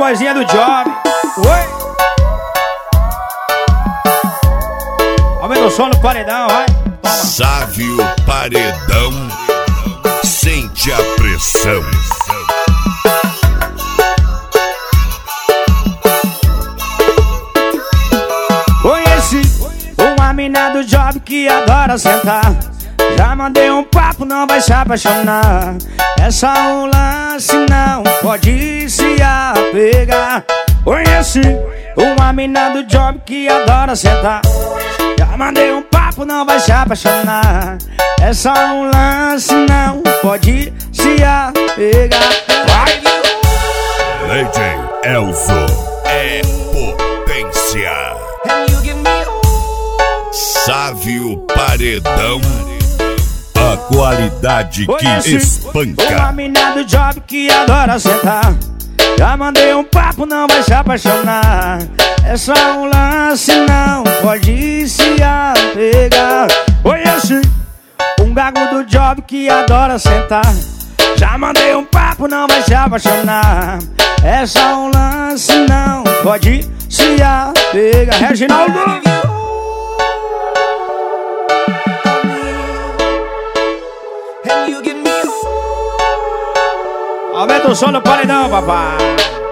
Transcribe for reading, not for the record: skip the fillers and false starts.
vozinha do Job. Oi. Aumenta o som no paredão, vai. Sávio Paredão, sente a pressão. Conheci uma mina do Job que adora sentar. Já mandei um papo, não vai se apaixonar. É só um lance, não pode se apegar. Conheci uma mina do Job que adora sentar. Já mandei um papo, não vai se apaixonar. É só um lance, não pode se apegar. Vai! DJ Elzo é potência. Sávio Paredão, a qualidade que espanca. Uma mina do Job que adora sentar. Já mandei um papo, não vai se apaixonar. É só um lance, não pode se apegar. Conheci um gago do Job que adora sentar. Já mandei um papo, não vai se apaixonar. É só um lance, não pode se apegar. Reginaldo! Aumenta o som no paredão, papai.